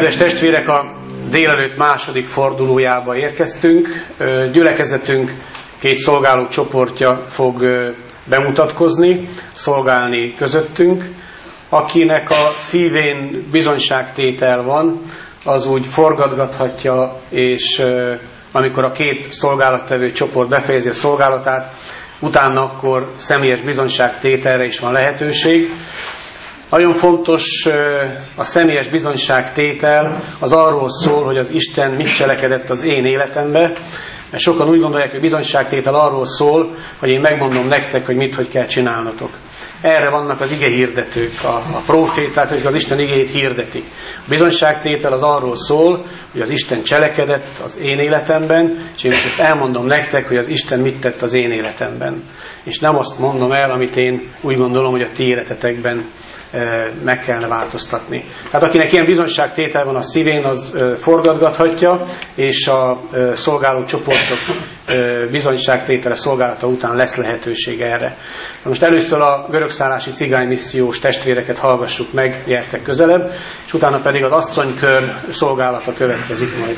Kedves testvérek, a délelőtt második fordulójába érkeztünk. Gyülekezetünk két szolgáló csoportja fog bemutatkozni, szolgálni közöttünk. Akinek a szívén bizonyságtétel van, az úgy forgatgathatja, és amikor a két szolgálattevő csoport befejezi a szolgálatát, utána akkor személyes bizonyságtételre is van lehetőség. Nagyon fontos a személyes bizonyságtétel, az arról szól, hogy az Isten mit cselekedett az én életembe, mert sokan úgy gondolják, hogy bizonyságtétel arról szól, hogy én megmondom nektek, hogy mit, hogy kell csinálnatok. Erre vannak az igehirdetők, a próféták, akik az Isten igéjét hirdetik. A bizonyságtétel az arról szól, hogy az Isten cselekedett az én életemben, és én most ezt elmondom nektek, hogy az Isten mit tett az én életemben. És nem azt mondom el, amit én úgy gondolom, hogy a ti életetekben meg kellene változtatni. Tehát akinek ilyen bizonyságtétel van a szívén, az forgatgathatja, és a szolgáló csoportok bizonyságtétele szolgálata után lesz lehetőség erre. Most először a görögszállási cigánymissziós testvéreket hallgassuk meg, gyertek közelebb, és utána pedig az asszonykör szolgálata következik majd.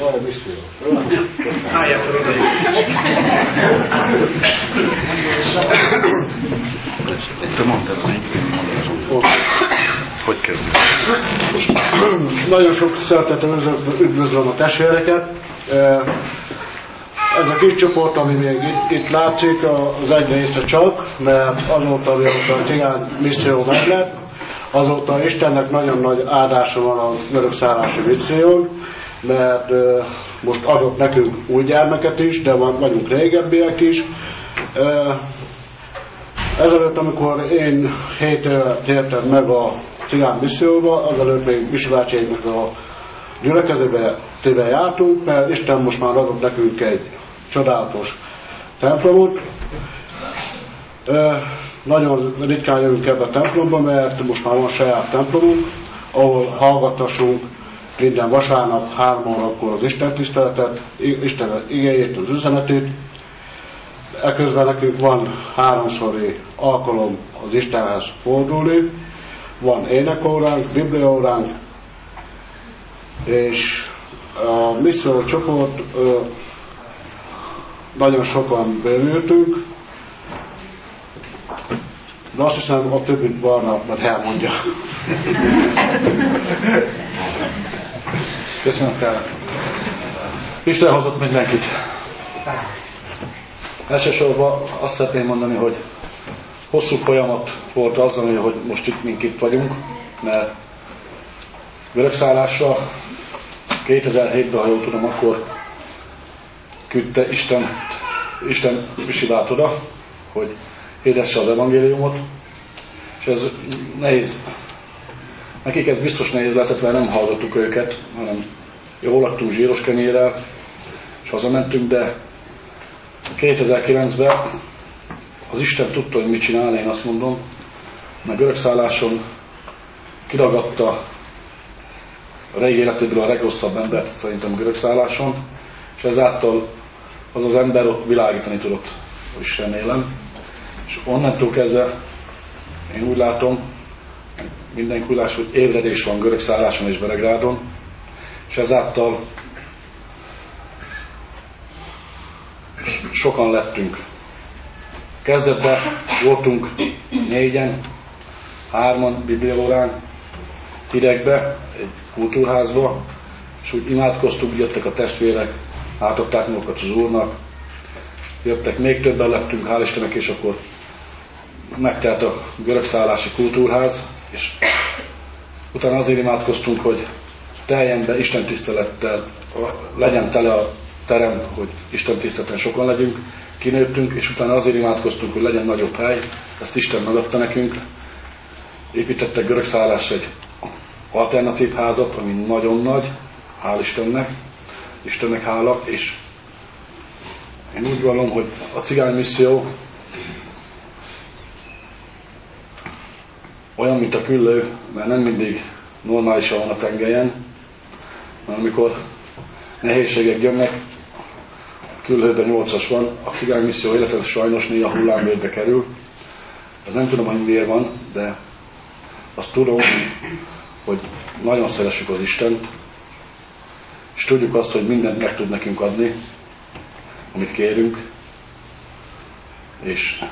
Jaj, misszió. Állják fel oda is. Te mondtad, hogy kezdjük? Nagyon sok szeretettel üdvözlöm a testvéreket. Ez a kis csoport, ami még itt látszik, az egy része csak, mert azóta, mióta a cigány misszió meglett, azóta Istennek nagyon nagy áldása van a örökszállási misszión, mert most adott nekünk új gyermeket is, de vagyunk régebbiek is. Ezelőtt, amikor én 7 éve tértem meg a cigány misszióba, azelőtt még Misi bácséknak a gyülekezetbe jártunk, mert Isten most már adott nekünk egy csodálatos templomot. Nagyon ritkán jövünk ebbe a templomba, mert most már van saját templomunk, ahol hallgattassunk minden vasárnap 3 órakor az Isten tiszteletet, Isten igéjét, az üzenetét. Eközben nekünk van 3-szori alkalom az Istenhez fordulni, van énekóránk, bibliaóránk, és a misszió csoport nagyon sokan bővültünk, de azt hiszem a többit Barna majd elmondja. Köszönöm, Kár. Isten hozott mindenkit. Elsősorban azt szeretném mondani, hogy hosszú folyamat volt az, hogy most itt vagyunk, mert örökszállásra 2007-ben, ha jól tudom, akkor küldte Isten Misibát oda, hogy hirdesse az evangéliumot, és ez nehéz. Nekik ez biztos nehéz lehetett, mert nem hallgattuk őket, hanem jól laktunk zsíros kenyérrel, és hazamentünk, de 2009-ben az Isten tudta, hogy mit csinál, én azt mondom, meg örökszálláson kiragadta a régi életéből a legrosszabb embert, szerintem örökszálláson, és ezáltal az az ember ott világítani tudott Isten élen. És onnantól kezdve én úgy látom, mindenki úgy látom, hogy ébredés van Görögszálláson és Beregrádon, és ezáltal sokan lettünk. Kezdetben voltunk 4-en, 3-an bibliaórán, hidegbe, egy kultúrházba, és úgy imádkoztunk, jöttek a testvérek, átadták magukat az Úrnak, jöttek, még többen lettünk, hál' Istennek, és akkor megtelt a görögszállási kultúrház, és utána azért imádkoztunk, hogy teljen be Isten tisztelettel, legyen tele a terem, hogy Isten tiszteleten sokan legyünk, kinőttünk, és utána azért imádkoztunk, hogy legyen nagyobb hely, ezt Isten megadta nekünk. Építettek görögszállásra egy alternatív házat, ami nagyon nagy, hál' Istennek hála, és én úgy gondolom, hogy a cigány misszió olyan, mint a küllő, mert nem mindig normálisan van a tengelyen, mert amikor nehézségek jönnek, a küllőben 8-as van, a cigány misszió életet sajnos néha hullámvölgybe kerül. Ez nem tudom, hogy miért van, de azt tudom, hogy nagyon szeressük az Istent, és tudjuk azt, hogy mindent meg tud nekünk adni, amit kérünk, és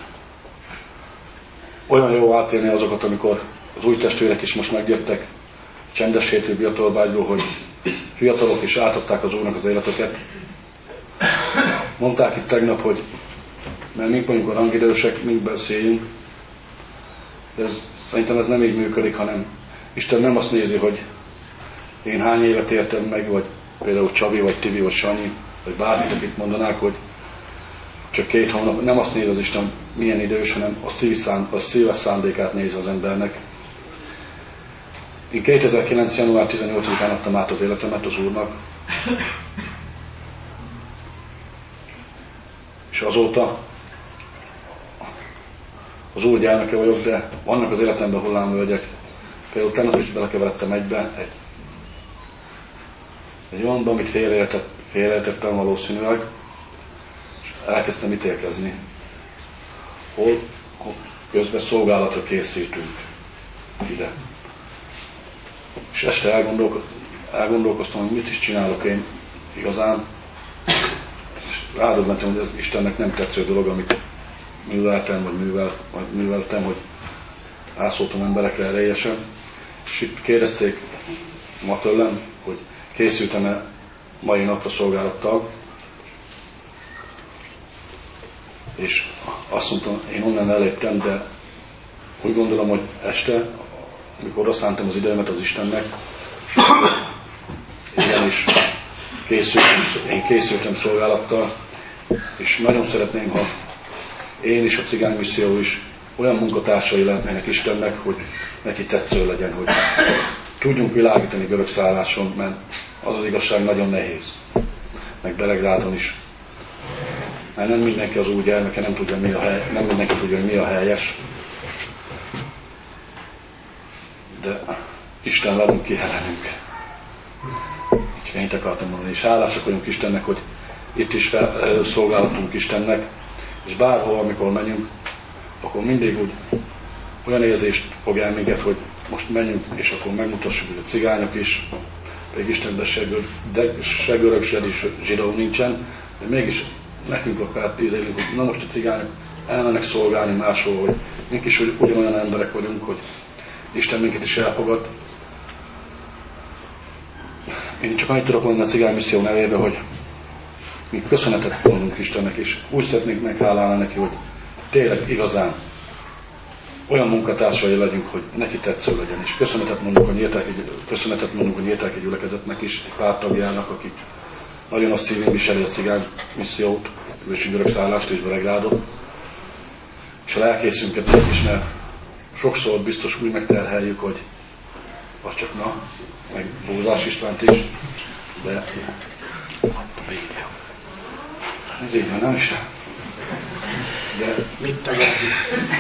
olyan jó átélni azokat, amikor az új testvérek is most megjöttek csendes hétű Biatorbágyból, hogy fiatalok is átadták az Úrnak az életeket. Mondták itt tegnap, hogy mert mink mondjuk a rangidősek, mink beszéljünk, de szerintem ez nem így működik, hanem Isten nem azt nézi, hogy én hány évet értem meg, vagy például Csabi, vagy Tibi, vagy Sanyi, vagy bármit, akit mondanák, hogy csak 2 hónap, nem azt néz az Isten milyen idős, hanem a szíves szándékát néz az embernek. Én 2009. január 18-án adtam át az életemet az Úrnak, és azóta az Úr gyermeke vagyok, de vannak az életemben hullámvölgyek. Például tegnap is belekeveredtem egy olyanba, amit félreértettem valószínűleg, és elkezdtem ítélkezni. Hol közben szolgálatra készítünk ide. És este elgondolkoztam, hogy mit is csinálok én igazán. Rádöbbentem, hogy ez Istennek nem tetsző dolog, amit műveltem, hogy rászóltam emberekre erélyesen. És itt kérdezték ma tőlem, hogy készültem-e mai napra szolgálattal. És azt mondtam, én onnan eléptem, de úgy gondolom, hogy este, amikor odasszántam az időmet az Istennek, igenis én készültem szolgálattal, és nagyon szeretném, ha én is, a cigány misszió is olyan munkatársai lennének Istennek, hogy neki tetsző legyen, hogy tudjunk világítani Görögszálláson, mert az az igazság nagyon nehéz. Meg Belegrádon is. Mert nem mindenki az új gyermeke, nem mindenki tudja, hogy mi a helyes. De Isten velünk, ki ellenünk. Csak ennyit akartam mondani. És hálásak vagyunk Istennek, hogy itt is szolgálatunk Istennek, és bárhol, amikor menjünk, akkor mindig úgy olyan érzést fog el minket, hogy most menjünk, és akkor megmutassuk, hogy a cigányok is, pedig Istenben se görög, se zsidó nincsen, de mégis nekünk akár ízélünk, hogy na most a cigányok elmennek szolgálni máshol, hogy mink is ugyanolyan emberek vagyunk, hogy Isten minket is elfogad. Én csak annyit tudok mondani a cigány misszió nevében, hogy mi köszönetet mondunk Istennek, és úgy szeretnénk meghálálni neki, hogy tényleg igazán olyan munkatársai legyünk, hogy neki tetsző legyen. És köszönetet mondunk a nyíltelki gyülekezetnek is, egy pár tagjának, akik nagyon a szívén viseli a cigány missziót, és Görögszállást és Belegrádot. És a lelkészünket is, mert sokszor biztos úgy megterheljük, hogy az csak meg Bózás Istvánt is, de ez így van, nem is? De mit tagadjuk?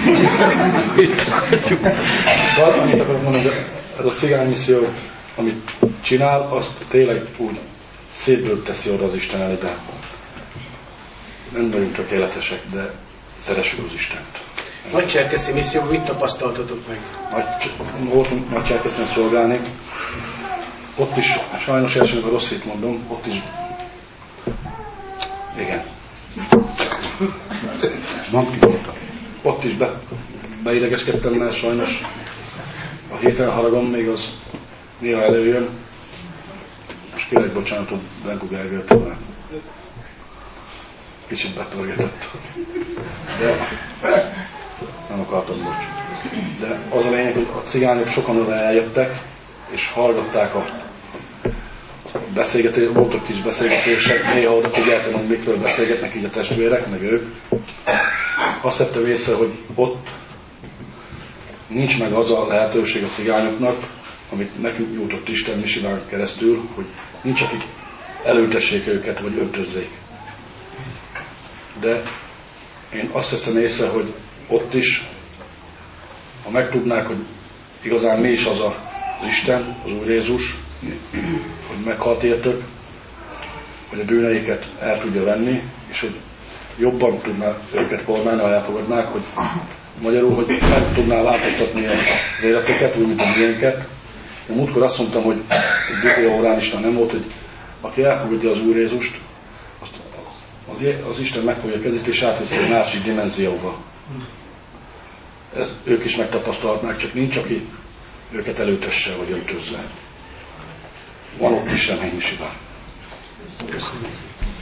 Annyit akarok mondani, hogy ez a cigány misszió, amit csinál, az tényleg úgy szépből teszi oda az Isten elébe. Nem vagyunk tökéletesek, de szeressük az Istent. Nagycserkeszi misszióban mit tapasztaltatok meg? Voltunk Nagycserkeszten szolgálni. Ott is, sajnos elsőnek a rossz hit mondom, ott is. Igen. Ott is beidegeskedtem, mert sajnos a héten haragom még az néha előjön. Most kérek bocsánatot Benko Gergőtől, mert kicsit betörgetett. De nem akartam, bocs. De az a lényeg, hogy a cigányok sokan oda eljöttek, és hallgatták a beszélgetések, voltak kis beszélgetések, néha oda figyeltem, hogy mikről beszélgetnek így a testvérek, meg ők. Azt vettem észre, hogy ott nincs meg az a lehetőség a cigányoknak, amit nekünk nyújtott Isten misiván keresztül, hogy nincs, akik elültessék őket, vagy öltözzék. De én azt veszem észre, hogy ott is, ha megtudnák, hogy igazán mi is az az Isten, az Úr Jézus, hogy meghalt értük, hogy a bűneiket el tudja venni, és hogy jobban tudná őket kormálni, ha elfogadnák, hogy magyarul, hogy meg tudná láthatatni az életeket, úgy, mint a miénket. De múltkor azt mondtam, hogy egy Biblia órán is nem volt, hogy aki elfogadja az Úr Jézust, az Isten meg fogja kezét, és átviszi egy másik dimenzióba. Ők is megtapasztalhatnák, csak nincs, aki őket előtesse, vagy öltözze. Van ott is remény misiván. Köszönöm.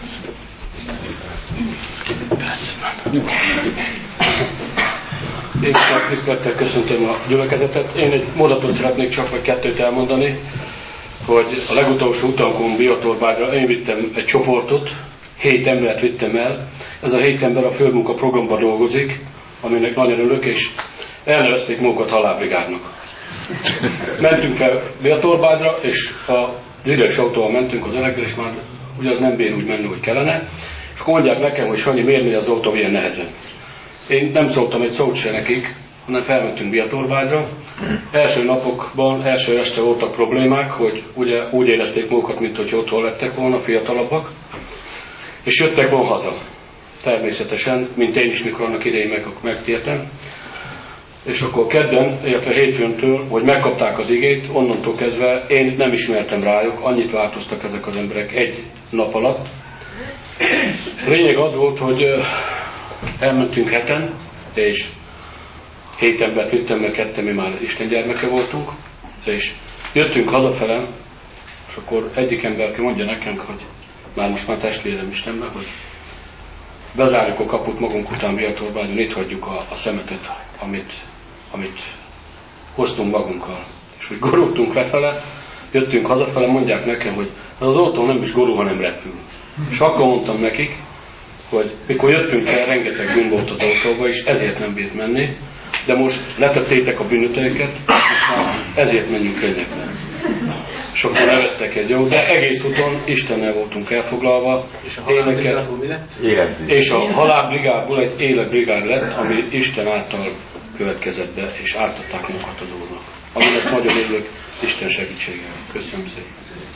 Én is nagy tisztelettel köszöntöm a gyülekezetet. Én egy mondatot szeretnék csak vagy kettőt elmondani, hogy a legutolsó utankon Biatorbágyra én vittem egy csoportot, 7 embert vittem el. Ez a 7 ember a főmunka programban dolgozik, aminek nagyon örülök, és elnevezték magukat halálbrigádnak. Mentünk fel Biatorbágyra, és a üres autóval mentünk az öreggel, és már ugye az nem bír úgy menni, hogy kellene. És akkor mondják nekem, hogy Sanyi, miért megy az autó ilyen nehezen. Én nem szóltam egy szót se nekik, hanem felmentünk Biatorbágyra. Első napokban, első este voltak problémák, hogy ugye úgy érezték magukat, mint hogy otthon lettek volna, fiatalabbak. És jöttek volna haza. Természetesen, mint én is, mikor annak idején megtértem. És akkor kedden, illetve hétfőntől, hogy megkapták az igét, onnantól kezdve én nem ismertem rájuk, annyit változtak ezek az emberek egy nap alatt. A lényeg az volt, hogy elmentünk heten, és 7 embert vittem, mert ketten mi már Isten gyermeke voltunk, és jöttünk hazafele, és akkor egyik ember mondja nekem, hogy most már testvérem Istenben, hogy bezárjuk a kaput magunk után Biatorbágyon, itt hagyjuk a szemetet, amit hoztunk magunkkal. És úgy gorultunk lefele, jöttünk hazafele, mondják nekem, hogy az autó nem is gorul, hanem repül. És akkor mondtam nekik, hogy mikor jöttünk fel, rengeteg bűn volt az autóba, és ezért nem bírt menni, de most letettétek a bűnöteiket, és már ezért menjünk könnyebben. Sokan nevettek egy jó, de egész úton Istennel voltunk elfoglalva, és éneket, és a halálbrigádból egy életbrigád lett, ami Isten által következett be, és átadták magukat az Úrnak. Aminek nagyon örülök Isten segítségével. Köszönöm szépen.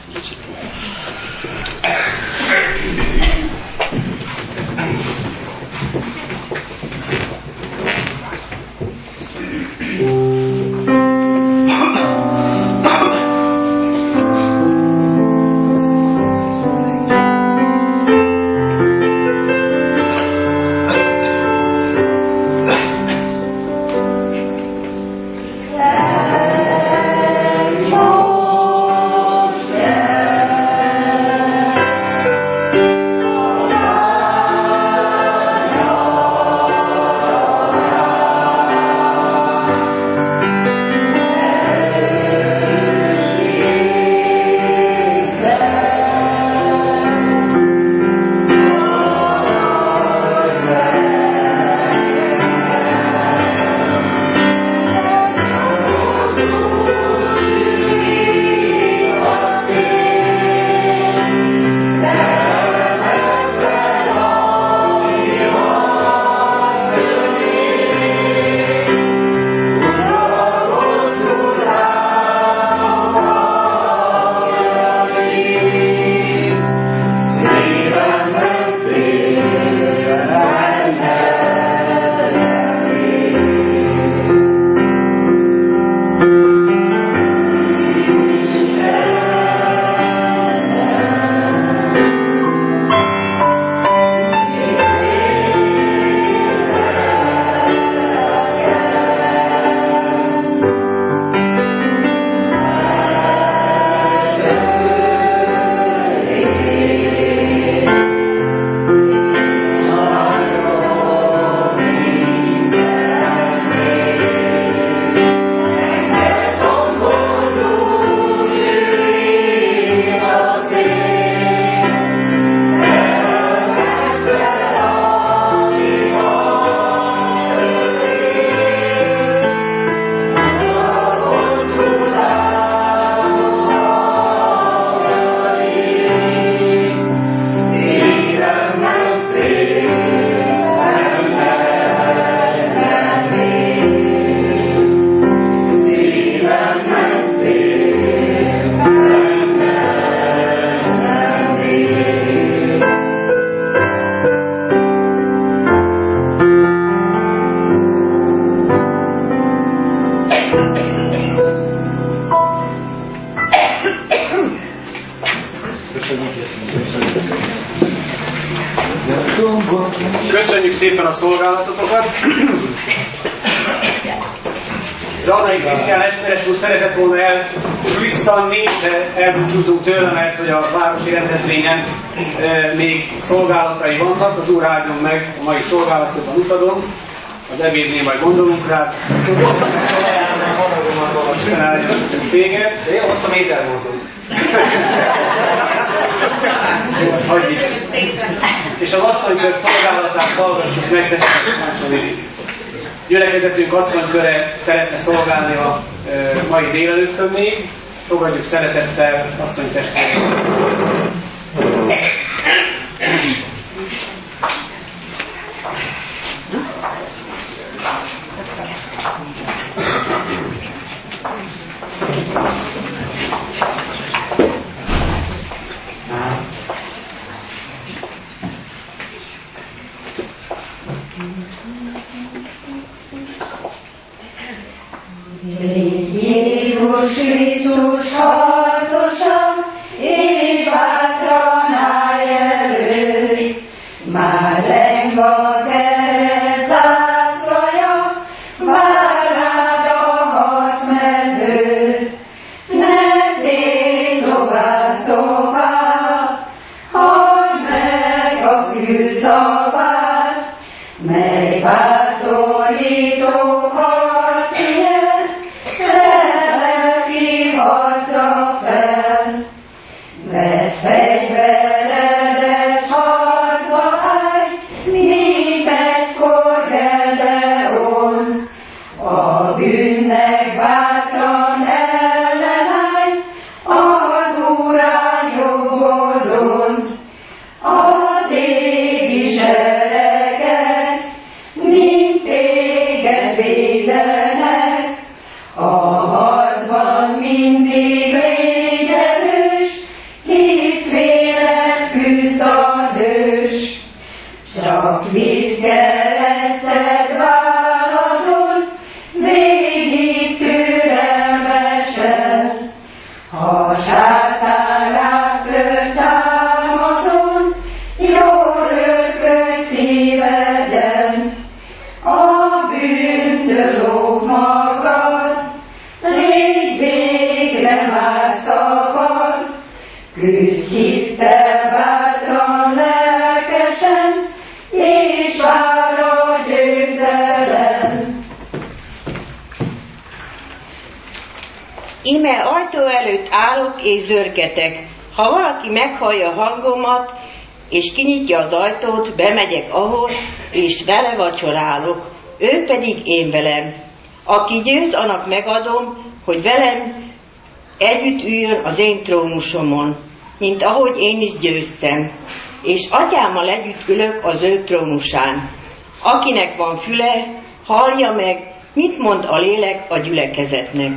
Köszönjük szépen a szolgálatotokat! Zsarnai Krisztián Eszmeres úr szeretett volna elvisztanni, de elbúcsúzunk tőle, mert hogy a városi rendezvényen még szolgálatai vannak. Az Úr áldjon meg a mai szolgálatokban utadon. Az ebédnél majd gondolunk rá. Isten áldjon téged. De jó, azt a méter voltunk. Azt hagyjuk. És az asszonykör szolgálatát hallgassuk meg, de második gyülekezetünk asszonyköre szeretne szolgálni a mai délelőttön még. Fogadjuk szeretettel asszonytestvérét. Jézus Krisztus harcosa, és bátran állj előtt, már reng a kereszt zászlaja, vár rád a harcmező. Ne tégy tovább, halld meg a külszavát, mely bátorító harcjel, lelki harcra fel. Vedd fegyveredet, harcba állj, mint egykor Gedeon. A bűnnek bátran ellenállj, az Urán jobb oldalon. Az égi seregek, mint téged védenek, a harcban mindig légy erős, hisz véled küzd a hős. Csak vidd kereszted válladon, végig türelmesen. Ha sátán rád tör támadon, jól örködj szíveden. A bűntől óvd magad, légy végre már szabad. Küzdj hittel bátran, lelkesen, és várj a győzelem. Íme ajtó előtt állok és zörgetek. Ha valaki meghallja hangomat, és kinyitja az ajtót, bemegyek ahhoz, és vele vacsorálok, ő pedig én velem. Aki győz, annak megadom, hogy velem együtt üljön az én trónusomon, mint ahogy én is győztem, és atyámmal együtt ülök az ő trónusán. Akinek van füle, hallja meg, mit mond a lélek a gyülekezetnek.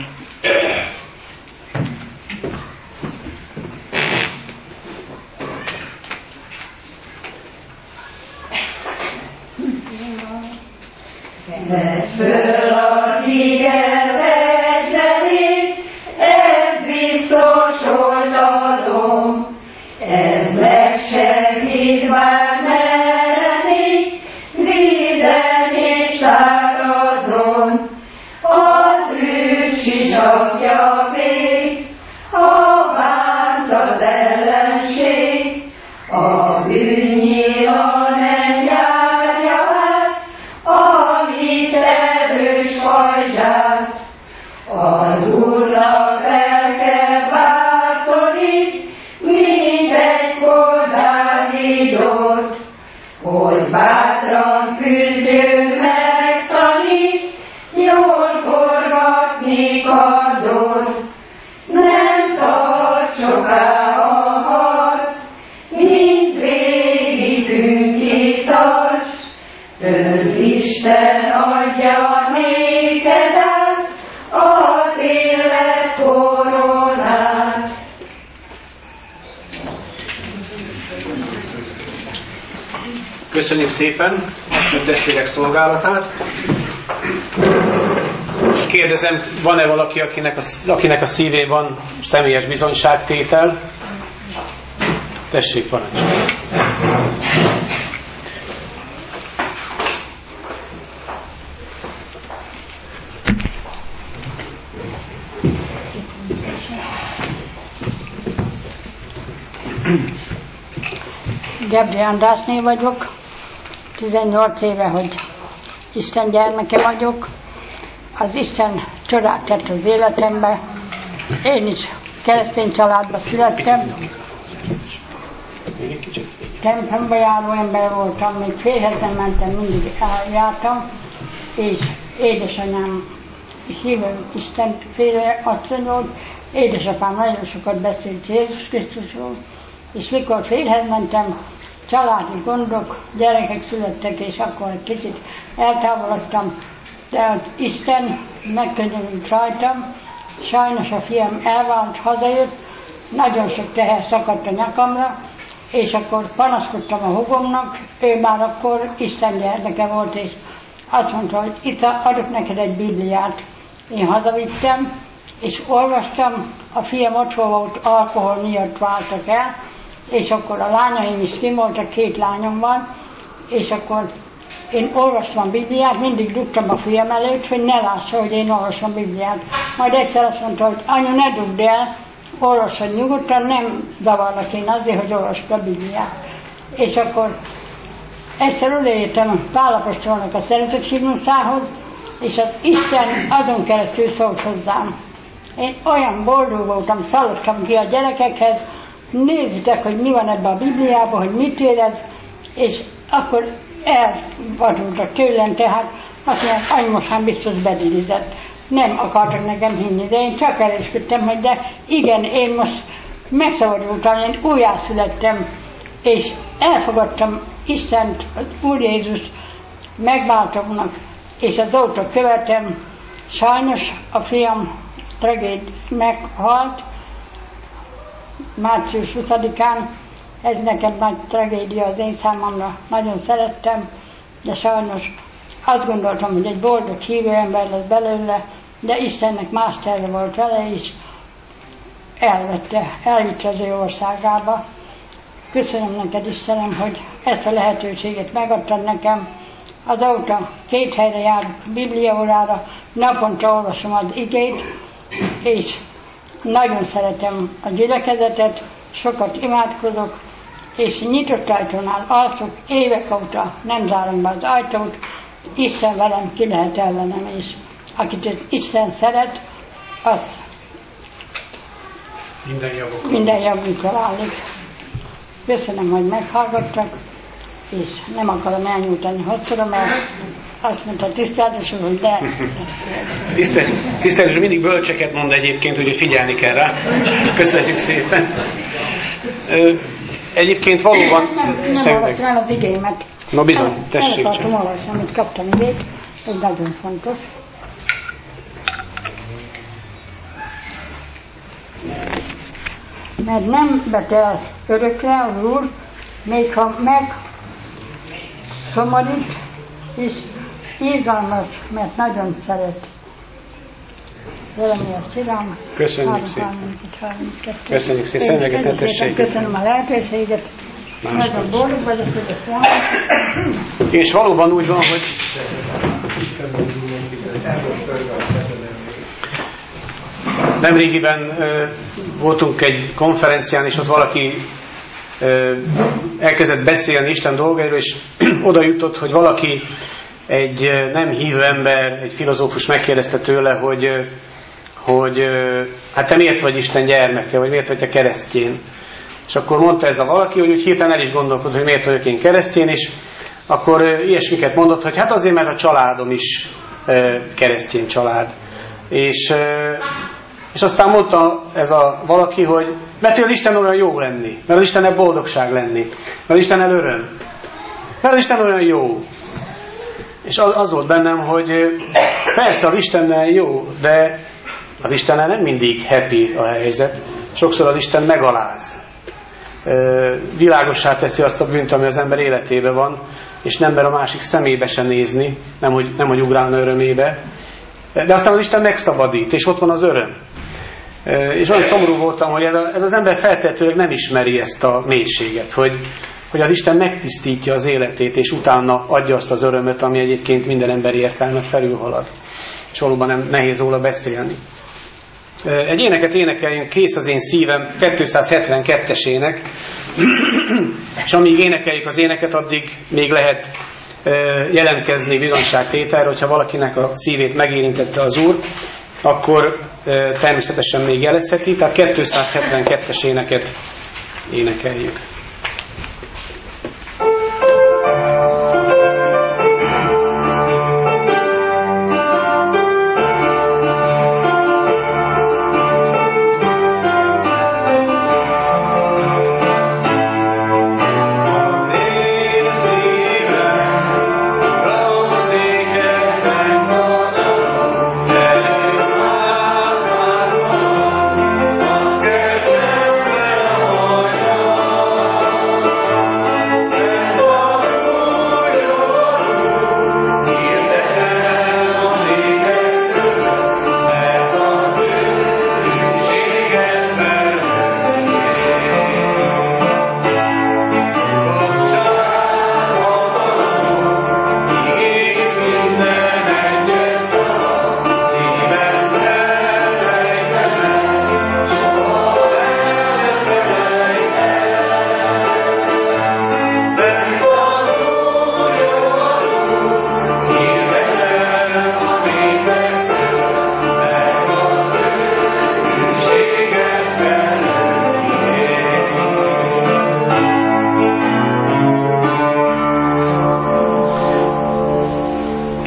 Vedd föl a tiéd egyedét, ez biztos oldalom, ez megsegít bár mereni, vízen és szárazon. Az ős sisakja vég, ha bánt az ellenség, a bűnnyila nem járja át, amit erős hajzsát. Az Úrnak lelke bátorít, mint egykor Dávidot, hogy bátran küzdjön megtanít, jól forgatni kardot. Nem tart soká a harc, mint végigünk kitarts, Ön Isten adja néked át az élet koronát. Köszönjük szépen a testvérek szolgálatát. Most kérdezem, van-e valaki, akinek a szívén van személyes bizonyságtétel? Tessék, parancsolj! Gebri Andrásné vagyok, 18 éve, hogy Isten gyermeke vagyok. Az Isten csodát tett az életembe. Én is keresztény családba születtem. Templomba járó ember voltam, még férjhez mentem, mindig eljártam, és édesanyám hívő Isten félre asszony volt. Édesapám nagyon sokat beszélt Jézus Krisztusról, és mikor férjhez mentem, családi gondok, gyerekek születtek, és akkor egy kicsit eltávolodtam, de Isten megkönnyebbült rajtam. Sajnos a fiam elvált, hazajött, nagyon sok teher szakadt a nyakamra, és akkor panaszkodtam a húgomnak, ő már akkor Isten gyermeke volt, és azt mondta, hogy itt adok neked egy Bibliát. Én hazavittem, és olvastam, a fiam otthon volt, alkohol miatt váltak el, és akkor a lányaim is kim voltak, 2 lányom van, és akkor én olvastam a Bibliát, mindig dugtam a fiam előtt, hogy ne lássa, hogy én olvasom a Bibliát. Majd egyszer azt mondta, hogy anyu, ne dugd el, olvasod nyugodtan, nem zavarlak én azért, hogy olvasd a Bibliát. És akkor egyszer odaértem Pál apostolnak a szeretetségmunszához, és az Isten azon keresztül szólt hozzám. Én olyan boldog voltam, szaladtam ki a gyerekekhez, nézzétek, hogy mi van ebben a Bibliában, hogy mit érez, és akkor elvadultak tőlem, tehát azt mondják, anyu, most már biztos bedilizett. Nem akartak nekem hinni, de én csak erősködtem, hogy de igen, én most megszabadultam, én újjászülettem, és elfogadtam Istent, az Úr Jézust megváltónak, és azóta követem. Sajnos a fiam meghalt március 20-án, ez nekem nagy tragédia az én számomra, nagyon szerettem, de sajnos azt gondoltam, hogy egy boldog hívő ember lesz belőle, de Istennek más terve volt vele, és elvitte az ő országába. Köszönöm neked, Istenem, hogy ezt a lehetőséget megadtad nekem. Azóta 2 helyre járok bibliaórára, naponta olvasom az igét, és nagyon szeretem a gyülekezetet, sokat imádkozok, és nyitott ajtónál alszok, évek óta nem zárom be az ajtót, Isten velem, ki lehet ellenem, és akit Isten szeret, az minden javunkra válik. Köszönöm, hogy meghallgattak, és nem akarom elnyújtani hosszúra, mert azt mondta tiszteletes úr, hogy de... Tiszteletes úr mindig bölcseket mond egyébként, hogy figyelni kell rá. Köszönjük szépen. Egyébként valóban... Nem olvasom el az igémet. Na bizony, tessék csak. El akartam olvasni, amit kaptam igét, ez nagyon fontos. Mert nem betel örökre az Úr, még ha megszomorít, és irgalmas, mert nagyon szeret. Jeremiás Csilám. Köszönjük szépen. Köszönjük szépen, szentlegetett. Köszönöm a lehetőséget. Nagyon boldog vagyok, hogy ezt van. És valóban úgy van, hogy nemrégiben voltunk egy konferencián, és ott valaki elkezdett beszélni Isten dolgairól, és oda jutott, hogy valaki, egy nem hívő ember, egy filozófus megkérdezte tőle, hogy hát te miért vagy Isten gyermeke, vagy miért vagy te keresztjén? És akkor mondta ez a valaki, hogy úgy hirtelen el is gondolkodott, hogy miért vagyok én keresztjén, és akkor ilyesmiket mondott, hogy hát azért, mert a családom is keresztjén család. És aztán mondta ez a valaki, hogy mert az Isten olyan jó lenni, mert az Istennel boldogság lenni, mert az Istennel öröm, mert az Isten olyan jó. És az volt bennem, hogy persze az Istennel jó, de az Istennel nem mindig happy a helyzet. Sokszor az Isten megaláz. Világossá teszi azt a bűnt, ami az ember életében van, és nem mer a másik szemébe se nézni, nem hogy ugrálna örömébe. De aztán az Isten megszabadít, és ott van az öröm. És olyan szomorú voltam, hogy ez az ember feltétlenül nem ismeri ezt a mélységet, hogy az Isten megtisztítja az életét, és utána adja azt az örömöt, ami egyébként minden emberi értelmet felülhalad. És valóban nem nehéz róla beszélni. Egy éneket énekeljünk, Kész az én szívem, 272-es ének, és amíg énekeljük az éneket, addig még lehet jelentkezni bizonyságtételre, hogyha valakinek a szívét megérintette az Úr, akkor természetesen még jelezheti, tehát 272-es éneket énekeljük. Oh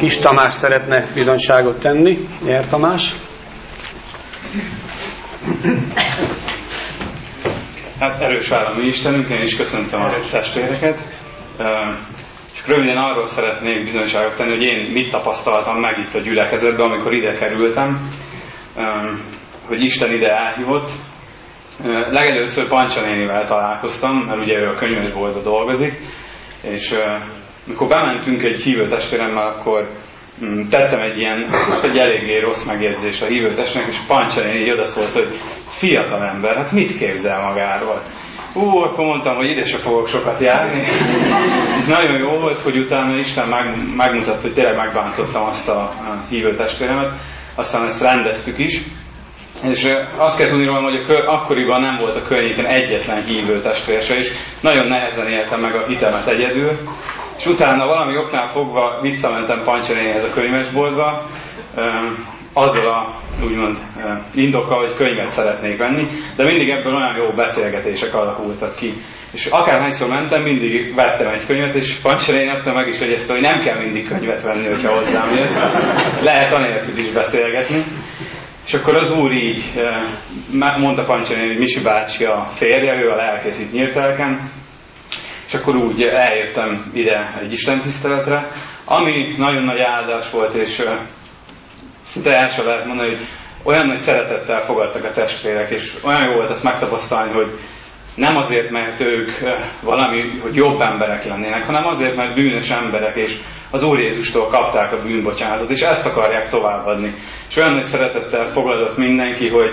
Kis Tamás szeretne bizonyságot tenni. Nyer Tamás. Hát erős állami Istenünk, én is köszöntöm a testvéreket. Csak röviden arról szeretnék bizonyságot tenni, hogy én mit tapasztaltam meg itt a gyülekezetben, amikor ide kerültem, hogy Isten ide elhívott. Legelőször Pancsa nénivel találkoztam, mert ugye ő a könyvesboltban dolgozik, és amikor bementünk egy hívő testvéremmel, akkor tettem egy eléggé rossz megjegyzést a hívő testvérnek, és Pancsa néni odaszólt, hogy fiatal ember, hát mit képzel magáról? Akkor mondtam, hogy ide se fogok sokat járni. Nagyon jó volt, hogy utána Isten megmutatta, hogy tényleg megbántottam azt a hívő testvéremet, aztán ezt rendeztük is. És azt kell tudni rólam, hogy akkoriban nem volt a környéken egyetlen hívő testvér se, és nagyon nehezen éltem meg a hitemet egyedül. És utána valami oknál fogva visszamentem Pancsa nénihez a könyvesboltba, azzal a úgymond indokkal, hogy könyvet szeretnék venni, de mindig ebből olyan jó beszélgetések alakultak ki. És akárhányszor mentem, mindig vettem egy könyvet, és Pancsa néni azt meg is jegyezte, hogy nem kell mindig könyvet venni, hogyha hozzám jössz. Lehet anélkül is beszélgetni. És akkor az úr így mondta Pancsa néni, hogy Misi bácsi a férje, ő a lelkész itt Nyírtelken, és akkor úgy eljöttem ide egy istentiszteletre, ami nagyon nagy áldás volt, és szinte el sem lehet mondani, hogy olyan nagy szeretettel fogadtak a testvérek, és olyan jó volt ezt megtapasztalni, hogy nem azért, mert ők hogy jobb emberek lennének, hanem azért, mert bűnös emberek, és az Úr Jézustól kapták a bűnbocsánatot, és ezt akarják továbbadni. És olyan nagy szeretettel fogadott mindenki, hogy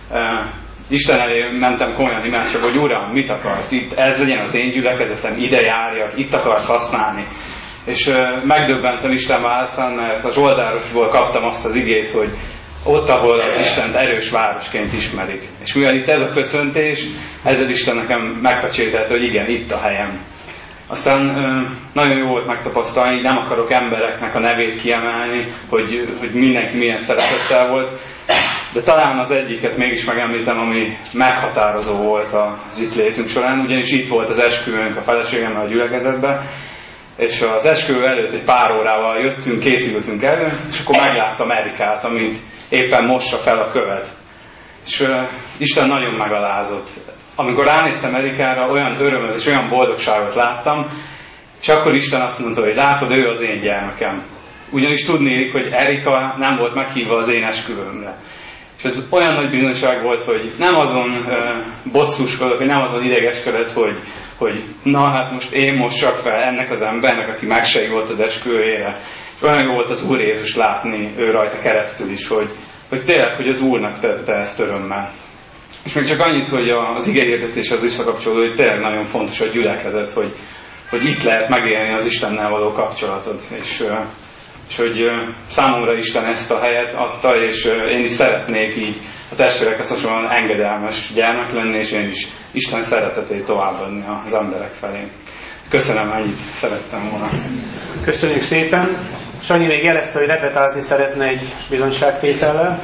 Isten elé mentem komolyan imádság, hogy Uram, mit akarsz? Itt ez legyen az én gyülekezetem, ide járjak, itt akarsz használni. És megdöbbentem Isten válaszán, mert a Zsoldárosból kaptam azt az igét, hogy ott, ahol az Istent erős városként ismerik. És mivel itt ez a köszöntés, ezzel Isten nekem megpecsételte, hogy igen, itt a helyem. Aztán nagyon jó volt megtapasztalni, nem akarok embereknek a nevét kiemelni, hogy mindenki milyen szeretettel volt, de talán az egyiket mégis megemlítem, ami meghatározó volt az itt létünk során, ugyanis itt volt az esküvőnk a feleségemmel a gyülekezetben, és az esküvő előtt egy pár órával jöttünk, készültünk elő, és akkor megláttam Erikát, amit éppen mossa fel a követ. És Isten nagyon megalázott. Amikor ránéztem Erikára, olyan örömöt és olyan boldogságot láttam, és akkor Isten azt mondta, hogy látod, ő az én gyermekem. Ugyanis tudnék, hogy Erika nem volt meghívva az én esküvőmre. És ez olyan nagy bizonyság volt, hogy nem azon bosszúskodott, hogy nem azon idegeskedett, hogy na hát most én mossak fel ennek az embernek, aki meg se volt az esküvőjére. És olyan jó volt az Úr Jézus látni ő rajta keresztül is, hogy tényleg, hogy az Úrnak tette ezt örömmel. És még csak annyit, hogy az igehirdetés az visszakapcsolódó, hogy tényleg nagyon fontos a gyülekezet, hogy itt lehet megélni az Istennel való kapcsolatot. És hogy számomra Isten ezt a helyet adta, és én is szeretnék így a testvérekhez hasonlóan engedelmes gyermek lenni, és én is Isten szeretetét továbbadni az emberek felé. Köszönöm, ennyit szerettem volna. Köszönjük szépen. Sanyi még jelezte, hogy repetázni szeretne egy bizonyságtétellel.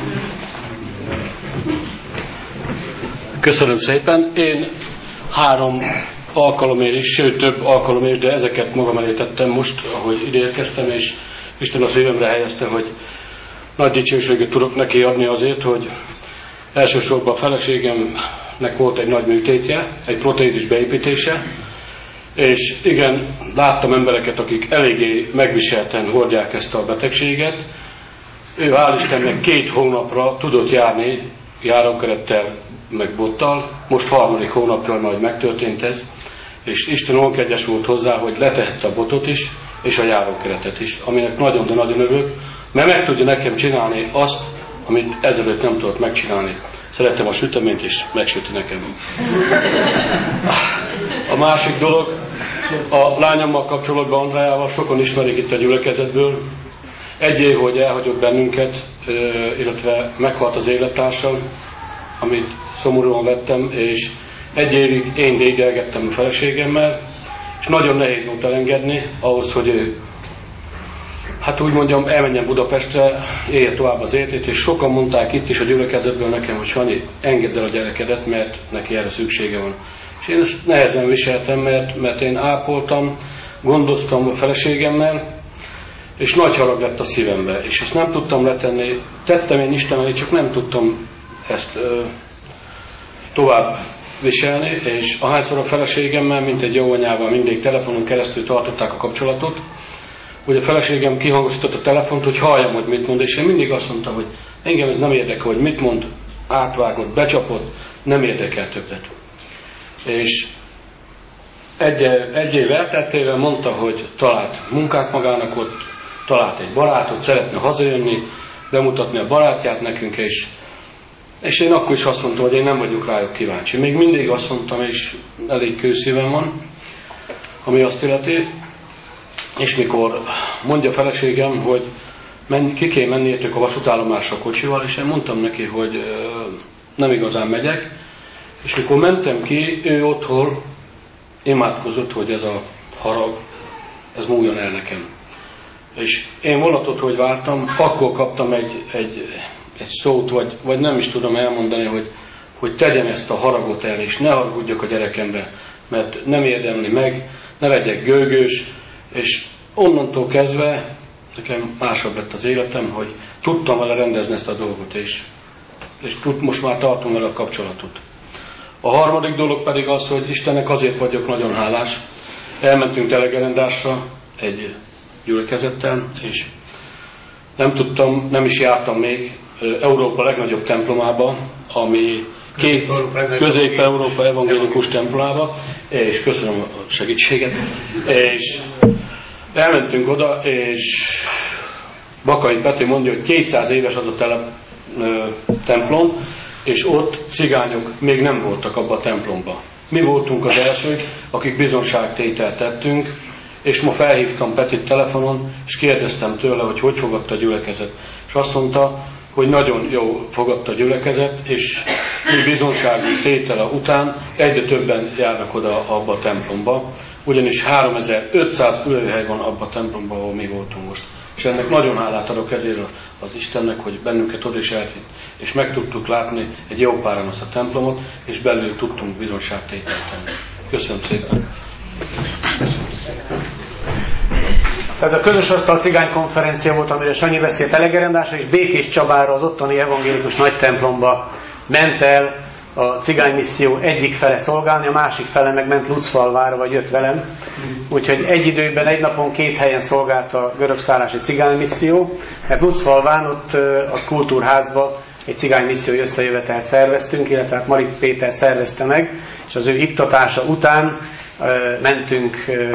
Köszönöm szépen. Én 3 alkalomért is, sőt több alkalomért, de ezeket magam elé tettem most, ahogy ide érkeztem, és Isten a szívemre helyezte, hogy nagy dicsőséget tudok neki adni azért, hogy elsősorban a feleségemnek volt egy nagy műtétje, egy protézis beépítése, és igen, láttam embereket, akik eléggé megviselten hordják ezt a betegséget. Ő hál' Istennek 2 hónapra tudott járni járókerettel, meg bottal. Most 3. hónapja majd megtörtént ez, és Isten olyan kegyes volt hozzá, hogy letehette a botot is, és a járókeretet is, aminek nagyon, de nagyon örülök, mert meg tudja nekem csinálni azt, amit ezelőtt nem tudott megcsinálni. Szerettem a süteményt, és megsüti nekem. A másik dolog, a lányommal kapcsolatban, Andrájával, sokan ismerik itt a gyülekezetből. 1 év, hogy elhagyott bennünket, illetve meghalt az élettársam, amit szomorúan vettem, és 1 évig én dédelgettem a feleségemmel, és nagyon nehéz volt elengedni ahhoz, hogy ő, hát úgy mondjam, elmenjen Budapestre, élje tovább az életét, és sokan mondták itt is a gyülekezetből nekem, hogy Sanyi, engedd el a gyerekedet, mert neki erre szüksége van. És én ezt nehezen viseltem, mert én ápoltam, gondoztam a feleségemmel, és nagy harag lett a szívembe, és ezt nem tudtam letenni, tettem én Isten elé, csak nem tudtam ezt tovább viselni, és ahányszor a feleségemmel, mint egy jó anyával mindig telefonon keresztül tartották a kapcsolatot, hogy a feleségem kihangosított a telefont, hogy halljam, hogy mit mond, és én mindig azt mondtam, hogy engem ez nem érdekel, hogy mit mond, átvágott, becsapott, nem érdekel többet. És egy év elteltével mondta, hogy talált munkát magának ott, talált egy barátot, szeretne hazajönni, bemutatni a barátját nekünk, és én akkor is azt mondtam, hogy én nem vagyok rájuk kíváncsi. Még mindig azt mondtam, és elég kőszívem van, ami azt illeti, és mikor mondja a feleségem, hogy ki kell mennietek a vasútállomásra a kocsival, és én mondtam neki, hogy nem igazán megyek, és mikor mentem ki, ő otthon imádkozott, hogy ez a harag, ez múljon el nekem. És én vonatot, hogy vártam, akkor kaptam egy szót, vagy nem is tudom elmondani, hogy tegyem ezt a haragot el, és ne haragudjak a gyerekemre, mert nem érdemli meg, ne legyek gőgős, és onnantól kezdve nekem másabb lett az életem, hogy tudtam vele rendezni ezt a dolgot, és most már tartom vele a kapcsolatot. A harmadik dolog pedig az, hogy Istennek azért vagyok nagyon hálás. Elmentünk Telegerendásra egy gyülekezettel, és nem tudtam, nem is jártam még Európa legnagyobb templomába, ami Közép-Európa evangélikus templomába, és köszönöm a segítséget, és elmentünk oda, és Bakai Peti mondja, hogy 200 éves az a templom, és ott cigányok még nem voltak abban a templomban. Mi voltunk az elsők, akik bizonságtételt tettünk, és ma felhívtam Petit telefonon, és kérdeztem tőle, hogy fogadta a gyülekezet. És azt mondta, hogy nagyon jó fogadta a gyülekezet, és mi bizonságtétele után egyre többen járnak oda abba a templomba, ugyanis 3500 ülőhely van abba a templomban, ahol mi voltunk most. És ennek nagyon hálát adok ezért az Istennek, hogy bennünket oda is elvitt. És meg tudtuk látni egy jó páran azt a templomot, és belül tudtunk bizonságtételt tenni. Köszönöm szépen! Ez a közös asztal cigány konferencia volt, amire Sanyi beszélt Telegerendásra, és Békés Csabára, az ottani evangélikus nagy templomba ment el a cigány misszió egyik fele szolgálni, a másik fele meg ment Lucfalvára, vagy jött velem. Úgyhogy egy időben, egy napon 2 helyen szolgált a görögszállási cigány misszió, mert Lucfalván ott a kultúrházban egy cigány missziói összejövetelt szerveztünk, illetve hát Marik Péter szervezte meg, és az ő iktatása után mentünk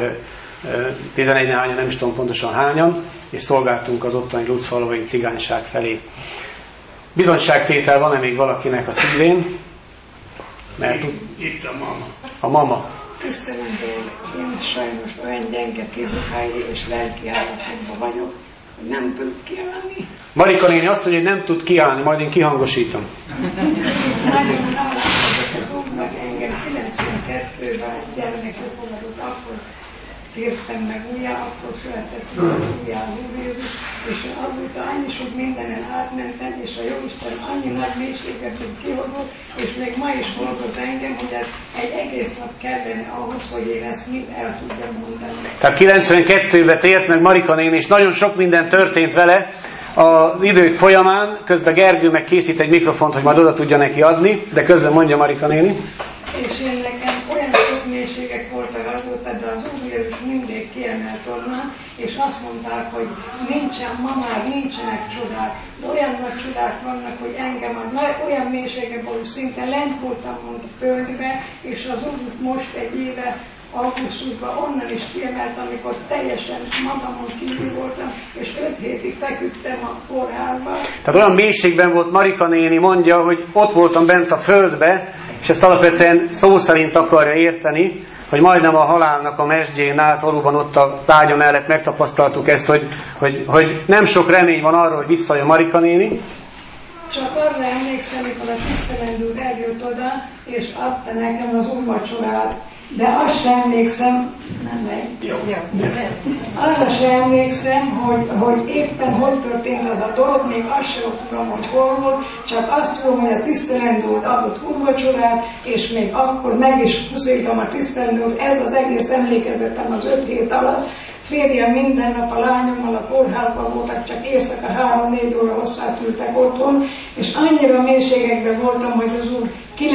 11 hányan, nem is tudom pontosan hányan, és szolgáltunk az ottani lucfalvai cigányság felé. Bizonyságtétel van-e még valakinek a szívén? Mert itt a mama. A mama. Tisztelendő, én sajnos olyan gyenge fizikai és lelki állapotban vagyok, hogy nem tudok kiállni. Marika néni azt mondja, hogy nem tud kiállni, majd én kihangosítom. Nagyon hálás vagyok az Úrnak, engem 92-ben gyermekre fogadott, akkor tértem meg újjá, akkor született újjá Úr Jézus, és azóta annyi sok mindenen átmentem, és a Jóisten annyi nagy mélységet kihozott, és még ma is hordoz engem, hogy ez egy egész nap kellene ahhoz, hogy én ezt mind el tudjam mondani. Tehát 92-ben tért meg Marika néni, és nagyon sok minden történt vele az idők folyamán, közben Gergő meg készít egy mikrofont, hogy majd oda tudja neki adni, de közben mondja Marika néni. És én nekem olyan sok mélységek voltak azóta, de az Úr Jézus mindig kiemelt onnan, és azt mondták, hogy ma már nincsenek csodák, de olyan nagy csodák vannak, hogy engem olyan mélységekből szinte lent voltam mond a földbe, és az Úr most egy éve augusztusban onnan is kiemelt, amikor teljesen magamon kívül voltam, és 5 hétig feküdtem a kórházban. Tehát olyan mélységben volt Marika néni, mondja, hogy ott voltam bent a földbe, és ezt alapvetően szó szerint akarja érteni, hogy majdnem a halálnak a mesdjén át, valóban ott a tárgya mellett megtapasztaltuk ezt, hogy nem sok remény van arra, hogy visszajön Marika néni. Csak arra emlékszem, amikor a tisztelendő eljött oda, és adta nekem az úrvacsorát, de azt sem emlékszem, arra sem emlékszem, hogy éppen hogy történt az a dolog, még azt sem tudom, hogy hol volt, csak azt tudom, hogy a tisztelendő adott úrvacsorát, és még akkor meg is huszítom a tisztelendőt, ez az egész emlékezetem az 5 hét alatt. Férjem minden nap a lányommal a kórházban voltak, csak éjszaka 3-4 óra hosszát ültek otthon, és annyira mélységekben voltam, hogy az úr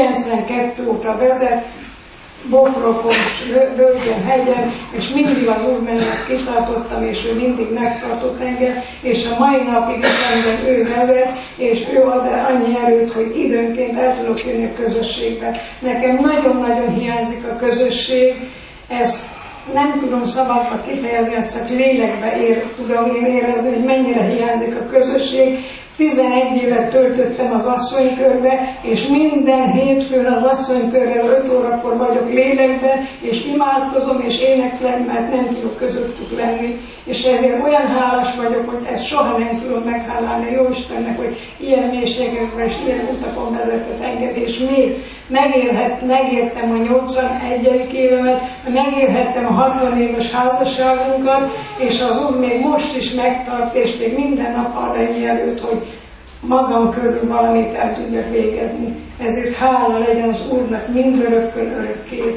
92 óta vezet, bokrokon, völgyen, hegyen, és mindig az úr mellett kitartottam, és ő mindig megtartott engem, és a mai napig engem ő vezet, és ő ad annyi erőt, hogy időnként el tudok jönni a közösségbe. Nekem nagyon-nagyon hiányzik a közösség, ezt nem tudom szabadba kifejezni, ezt csak lélekbe tudom én érezni, hogy mennyire hiányzik a közösség. 11 évet töltöttem az asszonykörbe, és minden hétfőn az asszonykörrel 5 órakor vagyok lélekben, és imádkozom, és éneklem, mert nem tudok közöttük lenni. És ezért olyan hálás vagyok, hogy ezt soha nem tudom meghálálni a Jóistennek, hogy ilyen mélységekben és ilyen utakon vezetett engem, és még megértem a 81. évemet, megérhettem a 60 éves házasságunkat, és az Úr még most is megtart, és még minden nap ad ennyi előtt, hogy magam körül valamit el tudjak végezni. Ezért hála legyen az Úrnak mindörökkön örökké.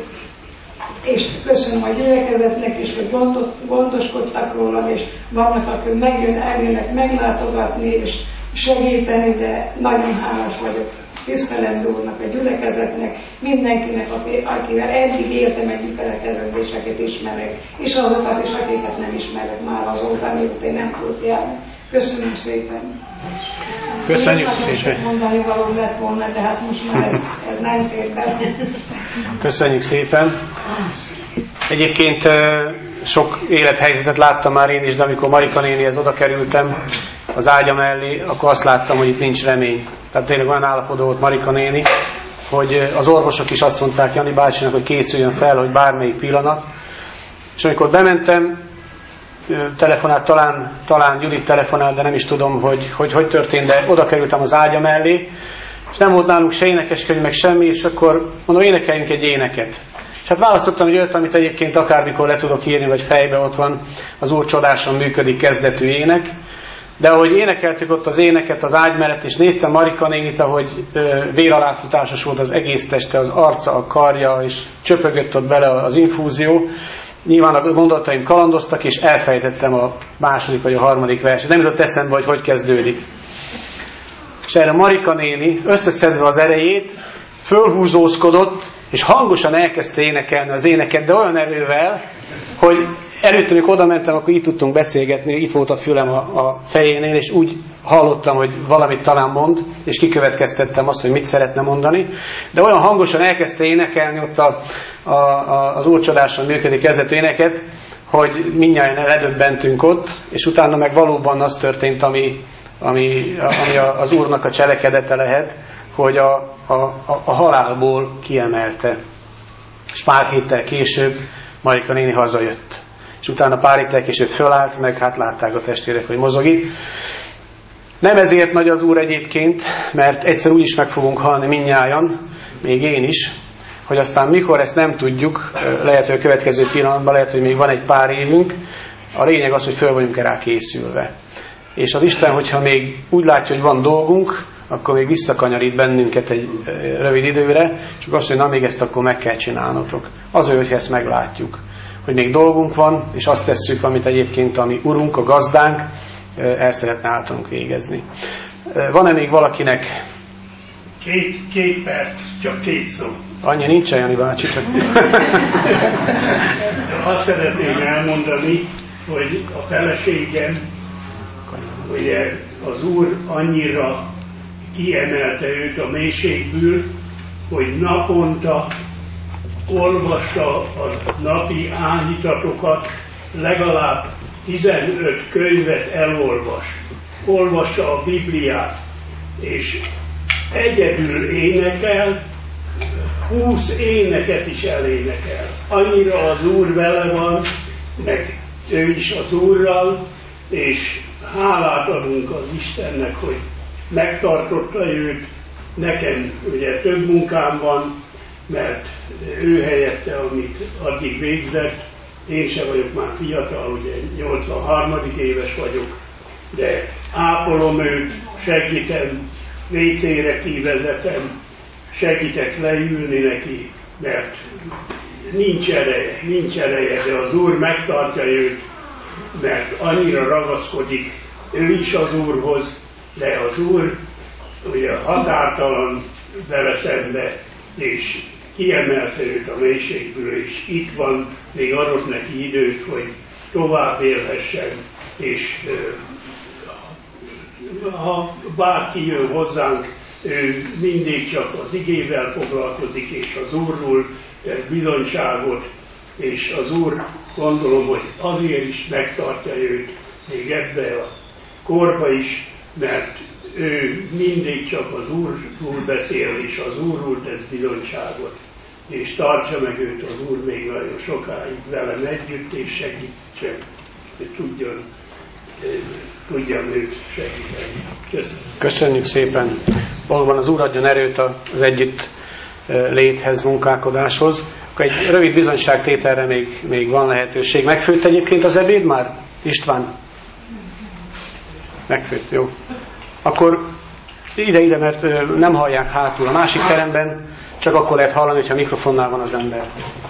És köszönöm a gyülekezetnek is, hogy gondoskodtak rólam, és vannak, akik eljönnek meglátogatni és segíteni, de nagyon hálás vagyok tisztelendő úrnak, a gyülekezetnek, mindenkinek, akivel eddig éltem együtt felekeződéseket ismerek, és azokat is, akiket nem ismerek már azóta, miután én nem tudok járni. Köszönöm szépen! Köszönjük szépen! Mondani való lett volna, de hát most már ez nem fér be. Köszönjük szépen! Egyébként sok élethelyzetet láttam már én is, de amikor Marika nénihez oda kerültem az ágya mellé, akkor azt láttam, hogy itt nincs remény. Tehát tényleg olyan állapotban volt Marika néni, hogy az orvosok is azt mondták Jani bácsinak, hogy készüljön fel, hogy bármelyik pillanat. És amikor bementem, telefonált, talán Judit telefonált, de nem is tudom, hogy történt, de oda kerültem az ágya mellé, és nem volt nálunk se énekeskönyv, meg semmi, és akkor mondom, énekeljünk egy éneket. És hát választottam egy olyat, amit egyébként akármikor le tudok írni, vagy fejbe ott van, az Úr csodáson működik kezdetű ének. De ahogy énekeltük ott az éneket az ágy mellett, és néztem Marika nénit, ahogy véraláfutásos volt az egész teste, az arca, a karja, és csöpögött ott bele az infúzió. Nyilván a gondolataim kalandoztak, és elfejtettem a második vagy a harmadik verset. Nem jutott eszembe, hogy kezdődik. És erre Marika néni, összeszedve az erejét, fölhúzózkodott, és hangosan elkezdte énekelni az éneket, de olyan erővel, hogy előtt, amikor oda mentem, akkor itt tudtunk beszélgetni, itt volt a fülem a fejénél, és úgy hallottam, hogy valamit talán mond, és kikövetkeztettem azt, hogy mit szeretne mondani. De olyan hangosan elkezdte énekelni ott az Úr csodáson működik kezdetű éneket, hogy mindnyájan ledöbbentünk ott, és utána meg valóban az történt, ami az Úrnak a cselekedete lehet, hogy a halálból kiemelte. És pár héttel később Marika néni hazajött. És utána pár héttel később fölállt, meg hát látták a testvérek, hogy mozogik. Nem ezért nagy az Úr egyébként, mert egyszer úgy is meg fogunk halni mindnyájan, még én is, hogy aztán mikor ezt nem tudjuk, lehet, hogy a következő pillanatban, lehet, hogy még van egy pár évünk, a lényeg az, hogy föl vagyunk rá készülve. És az Isten, hogyha még úgy látja, hogy van dolgunk, akkor még visszakanyarít bennünket egy rövid időre, csak azt mondja, na még ezt akkor meg kell csinálnotok. Azért, hogy ezt meglátjuk, hogy még dolgunk van, és azt tesszük, amit egyébként a mi Urunk, a gazdánk el szeretne általunk végezni. Van-e még valakinek? Két perc, csak 2 szó. Annyi nincsen, Jani bácsi, csak... Azt szeretném elmondani, hogy a feleségem, ugye az Úr annyira kiemelte őt a mélységből, hogy naponta olvassa a napi áhítatokat, legalább 15 könyvet elolvas. Olvassa a Bibliát, és egyedül énekel, 20 éneket is elénekel. Annyira az Úr vele van, meg ő is az Úrral, és hálát adunk az Istennek, hogy megtartotta őt. Nekem ugye több munkám van, mert ő helyette, amit addig végzett, én sem vagyok már fiatal, ugye 83. éves vagyok, de ápolom őt, segítem, WC-re kivezetem, segítek leülni neki, mert nincs ereje, de az Úr megtartja őt, mert annyira ragaszkodik ő is az Úrhoz, de az Úr ugye határtalan vele szembe, és kiemelte őt a mélységből, és itt van, még adott neki időt, hogy tovább élhessen, és ha bárki jön hozzánk, ő mindig csak az igével foglalkozik, és az Úrról tesz bizonyságot, és az Úr, gondolom, hogy azért is megtartja őt még ebbe a korba is, mert ő mindig csak az Úrról beszél, és az Úrról tesz bizonyságot, és tartsa meg őt az Úr még nagyon sokáig velem együtt, és segítsen, hogy tudjam őt segíteni. Köszönöm. Köszönjük szépen. Valóban az Úr adjon erőt az együtt léthez, munkálkodáshoz. Akkor egy rövid bizonyságtételre még van lehetőség. Megfőtt egyébként az ebéd már? István? Megfőtt, jó. Akkor ide, mert nem hallják hátul. A másik teremben csak akkor lehet hallani, hogyha mikrofonnál van az ember.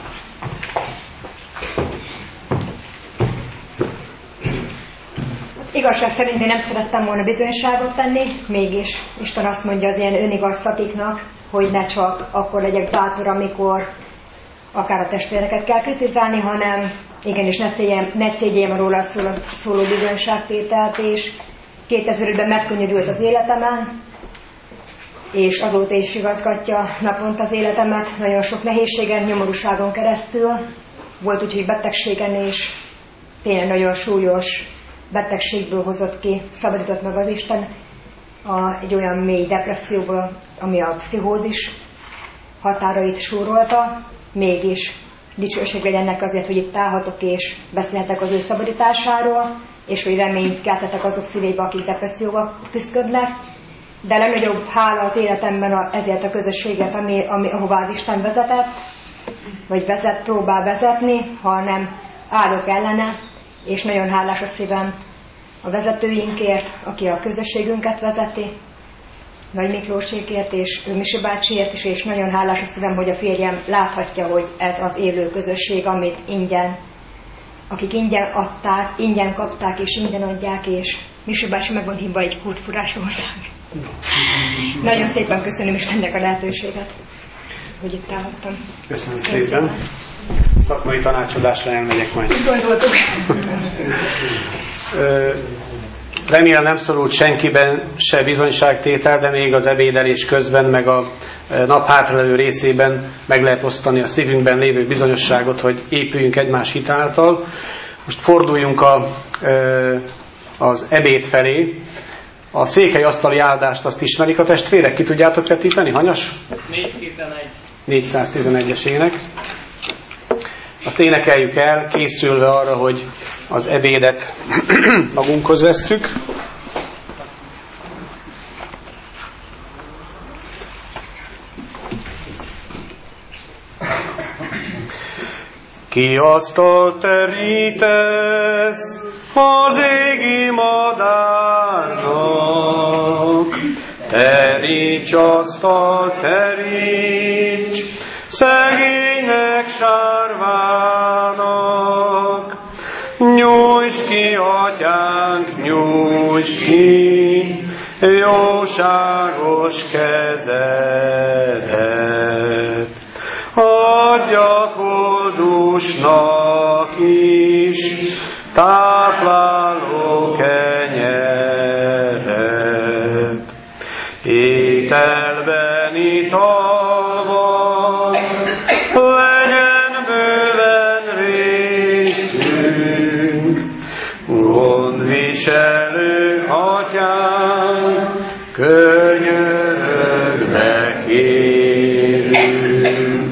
Igazság szerint én nem szerettem volna bizonyságot tenni, mégis Isten azt mondja az ilyen önigazszakiknak, hogy ne csak akkor legyek bátor, amikor akár a testvéreket kell kritizálni, hanem igenis ne szégyeljem róla szóló bizonyságtételt, és 2005-ben megkönnyörült az életemen, és azóta is igazgatja naponta az életemet, nagyon sok nehézségen, nyomorúságon keresztül. Volt úgy, hogy betegségen és tényleg nagyon súlyos betegségből hozott ki, szabadított meg az Isten egy olyan mély depresszióból, ami a pszichózis határait súrolta, mégis dicsőség legyen ennek azért, hogy itt állhatok és beszélhetek az ő szabadításáról, és hogy reményt keltetek azok szívébe, akik depresszióval küzdködnek. De legnagyobb hála az életemben ezért a közösséget, ahová az Isten vezetett, vagy próbál vezetni, ha nem állok ellene, és nagyon hálás a szívem a vezetőinkért, aki a közösségünket vezeti, Nagy Miklósékért és Misi bácsiért is, és nagyon hálás a szívem, hogy a férjem láthatja, hogy ez az élő közösség, amit akik ingyen adták, ingyen kapták és ingyen adják, és Misi bácsi meg van hívva egy kútfurás ország. Nagyon szépen köszönöm Istennek a lehetőséget, hogy itt állhattam. Köszönöm szépen. Szakmai tanácsadásra elmegyek majd. Gondoltuk. Remélem nem szorult senkiben se bizonyságtétel, de még az ebédelés közben, meg a nap hátralévő részében meg lehet osztani a szívünkben lévő bizonyosságot, hogy épüljünk egymás hitáltal. Most forduljunk az ebéd felé. A székely asztali áldást azt ismerik a testvérek? Ki tudjátok vetíteni? Hanyas? 411-es ének. Azt énekeljük el, készülve arra, hogy az ebédet magunkhoz vesszük. Ki asztalt terítesz az égi madárnak, teríts asztalt, teríts szegénynek sárvának. Nyújtsd ki, atyánk, nyújtsd ki jóságos kezedet. Adja koldusnak is tápláló kenyeret. Ételben, italban legyen bőven részünk, gondviselő atyánk, könyörögve kérünk.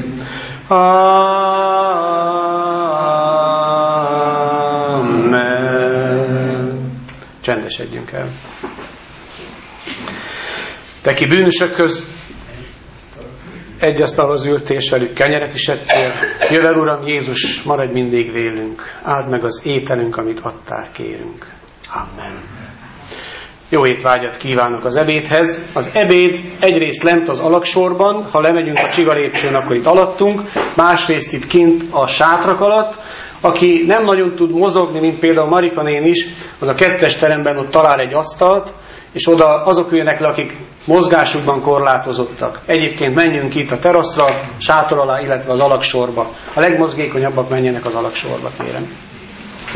Amen. Csendesedjünk el. Te ki bűnösökhöz egy asztalhoz ültél, és velük kenyeret is ettél. Jövel, Uram Jézus, maradj mindig vélünk. Áld meg az ételünk, amit adtál, kérünk. Amen. Jó étvágyat kívánok az ebédhez. Az ebéd egyrészt lent az alagsorban, ha lemegyünk a csigalépcsőn, akkor itt alattunk, másrészt itt kint a sátrak alatt. Aki nem nagyon tud mozogni, mint például Marika nén is, az a 2-es teremben ott talál egy asztalt, és oda azok üljenek le, akik mozgásukban korlátozottak. Egyébként menjünk itt a teraszra, sátor alá, illetve az alagsorba. A legmozgékonyabbak menjenek az alagsorba, kérem.